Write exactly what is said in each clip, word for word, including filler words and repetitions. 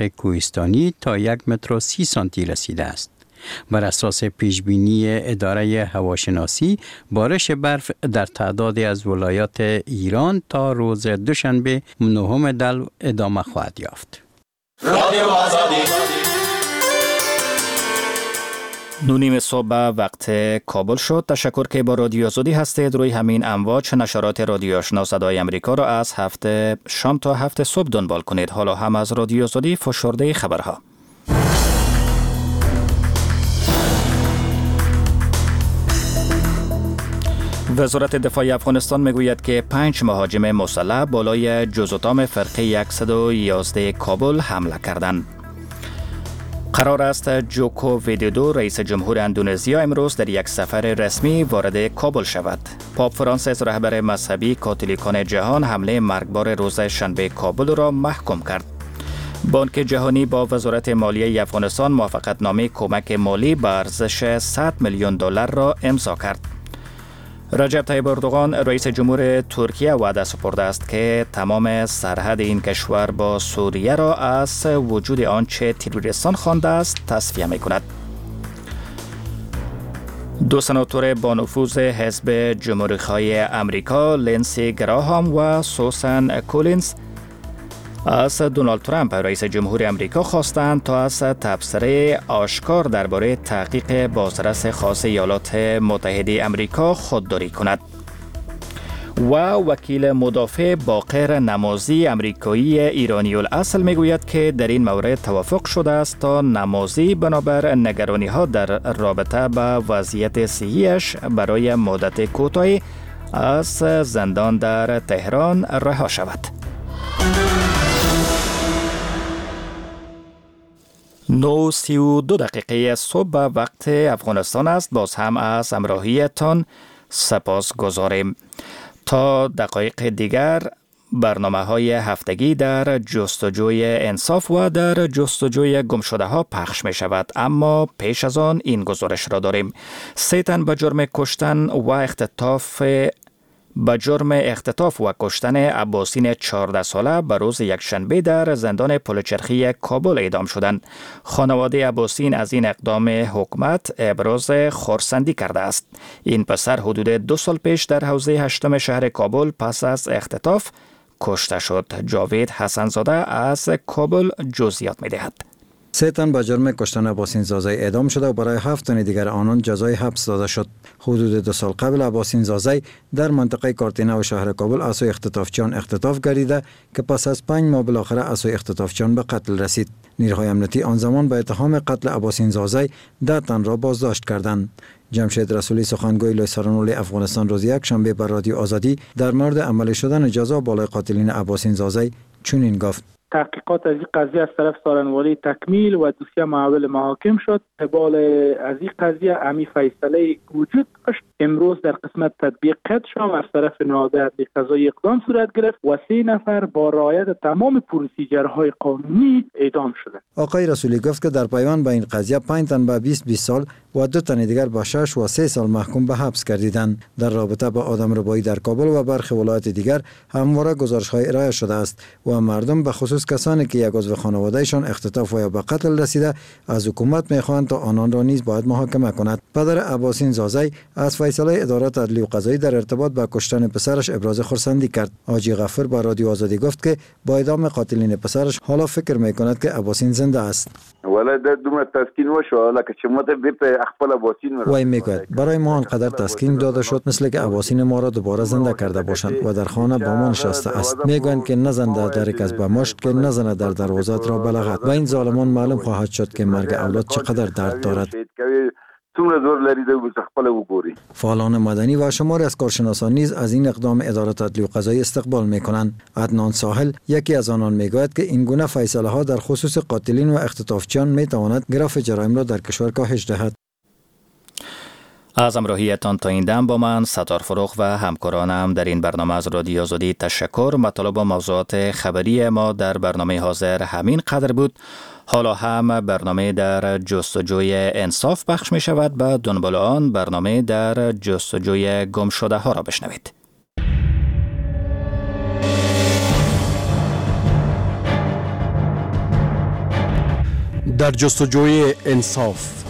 مناطق کوهستانی تا یک متر و سی سانتی رسیده است. بر اساس پیشبینی اداره هواشناسی، بارش برف در تعدادی از ولایات ایران تا روز دوشنبه نهم دلو ادامه خواهد یافت. رادیو آزادی. نونیم صبح وقت کابل شد. تشکر که با رادیو آزادی هستید. روی همین امواج نشرات رادیو آشنا صدای امریکا را از هفته شام تا هفته صبح دنبال کنید. حالا هم از رادیو آزادی فشرده خبرها. وزارت دفاع افغانستان میگوید که پنج مهاجم مسلح بالای جزءاتام فرقه صد و یازده کابل حمله کردند. قرار است جوکو ویدودو رئیس جمهور اندونزیا امروز در یک سفر رسمی وارد کابل شود. پاپ فرانسیس رهبر مذهبی کاتولیکان جهان حمله مرگبار روز شنبه کابل را محکوم کرد. بانک جهانی با وزارت مالیه افغانستان موافقتنامه کمک مالی به ارزش صد میلیون دلار را امضا کرد. رجب طیب اردوغان رئیس جمهور ترکیه وعده سپرده است که تمام سرحد این کشور با سوریه را از وجود آنچه تروریستان خوانده است تصفیه می کند. دو سناتور با نفوذ حزب جمهوری‌خواه امریکا لینسی گراهام و سوسن کولینز از دونالد ترامپ رئیس جمهور امریکا خواستند تا از تبصره آشکار درباره تحقیق بازرس خاص ایالات متحده امریکا خودداری کند. و وکیل مدافع باقر نمازی امریکایی ایرانی الاصل میگوید که در این مورد توافق شده است تا نمازی بنابر نگرانی ها در رابطه با وضعیت صحیش برای مدت کوتاهی از زندان در تهران رها شود. نو سی و دو دقیقه صبح وقت افغانستان است. باز هم از همراهیتان سپاس گذاریم. تا دقایق دیگر برنامه های هفتگی در جستجوی انصاف و در جستجوی گمشده ها پخش می شود. اما پیش از آن این گزارش را داریم. سه تن به جرم کشتن و اختطاف به جرم اختطاف و کشتن عباسین چهارده ساله به روز یکشنبه در زندان پلچرخی کابل اعدام شدند. خانواده عباسین از این اقدام حکومت ابراز خرسندی کرده است. این پسر حدود دو سال پیش در حوزه هشتم شهر کابل پس از اختطاف کشته شد. جاوید حسنزاده از کابل جزئیات می‌دهد. سه تن با جرم کشتن عباسین زازی اعدام شده و برای هفت تن دیگر آنان جزای حبس داده شد. حدود دو سال قبل عباسین زازی در منطقه کارتینه و شهر کابل از سوی اختطافچیان اختطاف گردیده که پس از پنج ماه بالاخره از سوی اختطافچیان به قتل رسید. نیروهای امنیتی آن زمان به اتهام قتل عباسین زازی ده تن را بازداشت کردند. جمشید رسولی سخنگوی لوی سرانولی افغانستان روز یک شنبه بر رادیو آزادی در مورد عملی شدن جزا بالای قاتلین عباسین زازی چنین گفت: تحقیقات از این قضیه از طرف سارنوالی تکمیل و دوسیه محول محاکم شد. قبال از این قضیه امی فیصله وجود داشت. امروز در قسمت تطبیق قید شد از طرف نهاد عدلی قضایی اقدام صورت گرفت و سه نفر با رعایت تمام پروسیجرهای قانونی اعدام شدند. آقای رسولی گفت که در پیوند به این قضیه پنج تن به بیست بیست سال و دو تن دیگر به شش و سه سال محکوم به حبس گردیدند. در رابطه با آدمربایی در کابل و برخی ولایات دیگر همواره گزارش‌های ارائه شده است و مردم به خصوص کسانی که یک عضو خانوادهشان اختطاف و یا به قتل رسیده از حکومت می‌خواهند تا آنان را نیز باید محاکمه کند. پدر عباسین زازی از فیصله ادارات عدلی و قضایی در ارتباط با کشتن پسرش ابراز خرسندی کرد. حاجی غفور با رادیو آزادی گفت که با اعدام قاتلین پسرش حالا فکر می‌کند که عباسین زنده است. ولی در دوم تسکین وشو لکه شما ته بیت خپل عباسین و این میگوید برای ما آنقدر تسکین داده شد مثل که عباسین ما را دوباره زنده کرده باشند و در خانه با ما نشسته است. میگویند که نزن در در کس به مشت که نزنه در دروازات را بلغت و این ظالمان معلوم خواهد شد که مرگ اولاد چقدر درد دارد. فعالان مدنی و شماری از کارشناسان نیز از این اقدام ادارات عدلی و قضایی استقبال میکنند. عدنان ساحل یکی از آنان میگوید که این گونه فیصله ها در خصوص قاتلین و اختطافچیان میتواند گراف جرایم را در کشور کاهش دهد. از همراهیتان تا این دم با من ستار فروغ و همکارانم در این برنامه از رادیو آزادی تشکر. مطالب و موضوعات خبری ما در برنامه حاضر همین قدر بود. حالا هم برنامه در جستجوی انصاف پخش می شود. به دنبال آن برنامه در جستجوی گم شده ها را بشنوید. در جستجوی انصاف.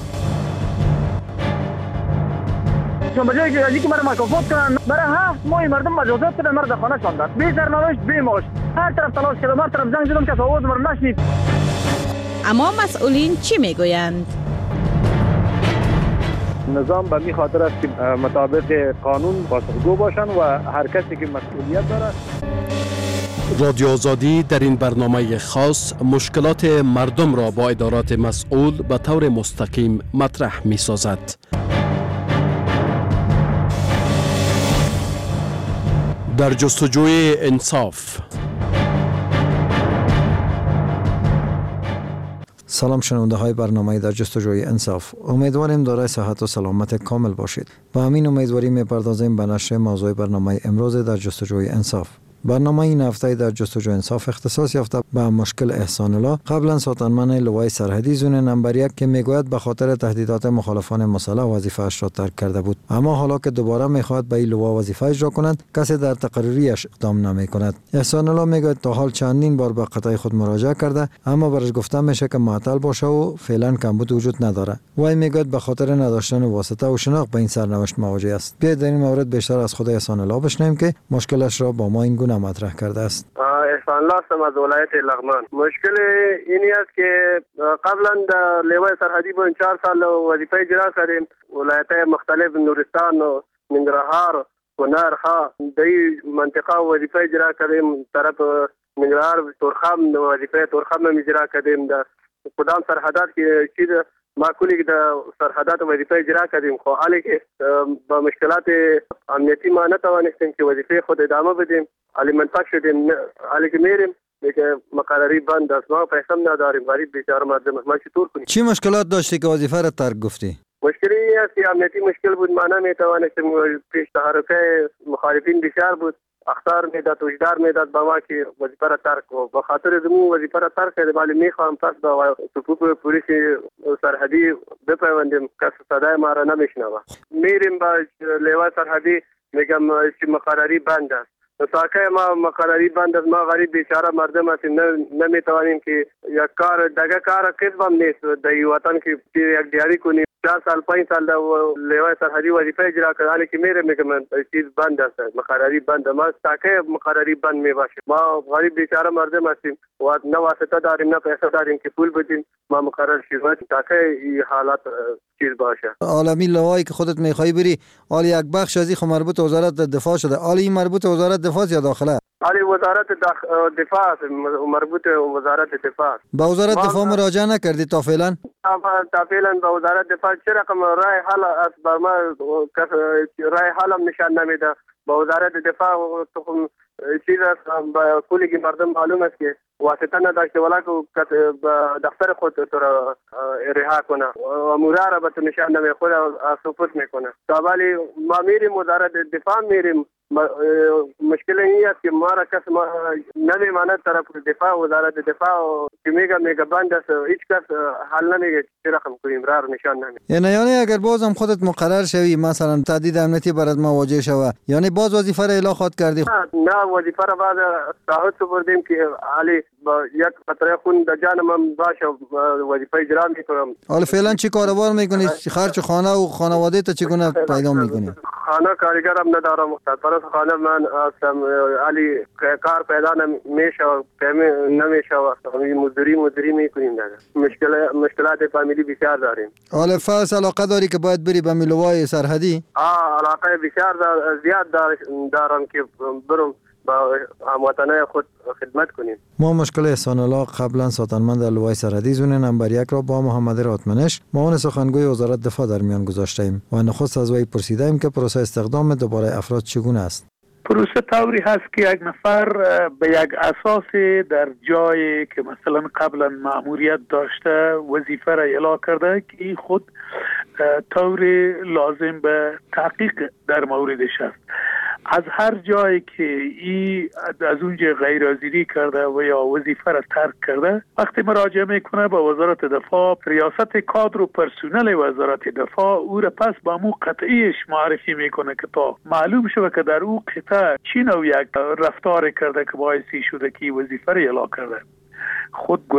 چون بجای که که مرا مکافات کنن، برای هفت ماه مردم مجازات کردن، مرا در خانه شاندن. بی سرنوشت بی معاش. هر طرف تلاش کردم، هر طرف زنگ زدم که آواز مرا نشنید. اما مسئولین چی میگویند؟ نظام به می خاطر است که مطابق قانون پاسخگو باشند و هر کسی که مسئولیت داره. رادیو آزادی در این برنامه خاص مشکلات مردم را با ادارات مسئول به طور مستقیم مطرح می سازد. در جستجوی انصاف. سلام شنونده های برنامه در جستجوی انصاف. امیدواریم دارای صحت و سلامت کامل باشید. با همین امیدواری می‌پردازیم به نشر موضوع برنامه امروز در جستجوی انصاف. برنامه این هفته در جستجوی انصاف اختصاص یافته به مشکل احسان الله، قبلا ساتنمن لوای سرحدی زون نمبر یک که میگوید به خاطر تهدیدات مخالفان مسلح وظیفه‌اش را ترک کرده بود، اما حالا که دوباره میخواهد به این لوا وظیفه اجرا کند، کسی در تقرریش اقدام نمیکند. احسان الله میگوید تا حال چندین بار به قطعه خود مراجعه کرده، اما برش گفته میشه که معطل باشه و فعلا کمبود وجود نداره. وی میگوید به خاطر نداشتن واسطه و شناخت به این سرنوشت مواجه است. بیاید در این مورد بیشتر از خود احسان الله بشنویم که مشکلش را با ما این گونه مطرح کرده است. احسان الله هستم از ولایت لغمان. مشکل اینی است که قبلا در لوای سرحدی با چهار سال وظیفه اجرا کردیم. ولایت‌های مختلف نورستان و ننگرهار و نرخا در این منطقه وظیفه اجرا کردیم. طرف ننگرهار تورخم وظیفه تورخم اجرا کردیم. در کدام سرحدات که چیز ما کلی در سرحدات وظیفه اجرا کردیم، خو حالی که با مشکلات امنیتی ما نتوانستیم که وظیفه خود ادامه بدیم. حالی منطق شدیم، حالی که میریم که مقرری بند است، ما پیسه نداریم، غریب بیچاره مردم، ما چطور کنیم؟ چی مشکلات داشتی که وظیفه را ترک گفتی؟ مشکلی این است که امنیتی مشکل بود، ما نمیتوانستیم. پیش تحرکه مخالفین بسیار بود، اخطار میداد، وجدار میداد با ما که وظیفه را ترک و به خاطر دمو وظیفه را ترک کردیم. ولی میخوام پس با صفوف پلیس سرحدی بپیوندیم، کس صدای ما را نمیشنوه. میریم با لوای سرحدی، میگم که مقرری بند است. ساکه ما مقرری بند است، ما غریب بیچاره مردم هستیم، نمیتوانیم که یک کار دگه کار کسبم نیست در این وطن که یک دیاری کنیم. چهار سال پنج سال در لوای سرحدی وظیفه اجرا کرد، حالی که میره میگه من چیز بند است، مقرری بند. ما ساکه مقرری بند میباشیم، ما غریب بیچاره مردم هستیم و نه واسطه داریم نه پیسه داریم که پول بدیم. ما مقرر شدیم ساکه این حالات چیز باشه. عالمی لوایی که خودت میخوای بری، حالی یک بخش از این مربوط وزارت دفاع شده، حالی مربوط وزارت دفاع یا داخله؟ حالی وزارت دفاع مربوط وزارت دفاع. با وزارت دفاع مراجعه نکردی تا فعلا؟ تا فعلا با وزارت دفاع چه رقم رای حل است بر ما رای حل هم نشان نمیده. با وزارت دفاع چیز است با کلی مردم معلوم است که واسطه نداشته ولی که دفتر خود تو را رها کنه و مورا را به تو نشان نمی خود سپورت میکنه. تا ولی ما میریم وزارت دفاع میریم، مشکل این است که ما را کس ما نمیماند طرف دفاع وزارت دفاع که میگه میگه بند است، هیچ کس حل نمیگه چه رقم کنیم، را نشان نمیده. یعنی یعنی اگر بازم خودت مقرر شوی مثلا تهدید امنیتی برات مواجه شوه، یعنی باز وظیفه را اعلام خود کردی؟ نه وظیفه را بعد تعهد سپردیم که علی با یک قطره خون در جان من باشه وظیفه اجرا میکنم. حالا فعلا چی کاروبار میکنی؟ خرج خانه و خانواده تو چگونه پیدا میکنی؟ خانه کارگرم ندارم، سرپرست خانه من هستم. علی کار پیدا نمیشه، نمیشه، مزدوری مزدوری میکنیم. مشکل مشکلات فامیلی بسیار داریم. حالا فرض علاقه داری که باید بری به لوای سرحدی؟ آه علاقه بسیار زیاد دارم که برم با هموطنان خود خدمت کنیم. ما مشکل احسان الله قبلا ساتنمند لوای سرحدی زون نمبر یک را با محمد راتمنش معاون سخنگوی وزارت دفاع در میان گذاشته ایم و نخست از وی پرسیده ایم که پروسه استخدام دوباره افراد چگونه است. پروسه طوری هست که یک نفر به یک اساس در جایی که مثلا قبلا مأموریت داشته وظیفه را اعلام کرده که این خود طوری لازم به تحقیق در موردش است. از هر جایی که ای از اونجا غیر حاضری کرده و یا وظیفه را ترک کرده، وقتی مراجعه میکنه به وزارت دفاع، ریاست کادر و پرسنل وزارت دفاع او را پس با مو قطعیش معرفی میکنه که تا معلوم شده که در او قطعه چی نوع یک رفتار کرده که باعثی شده که وظیفه را اعلام کرده. خود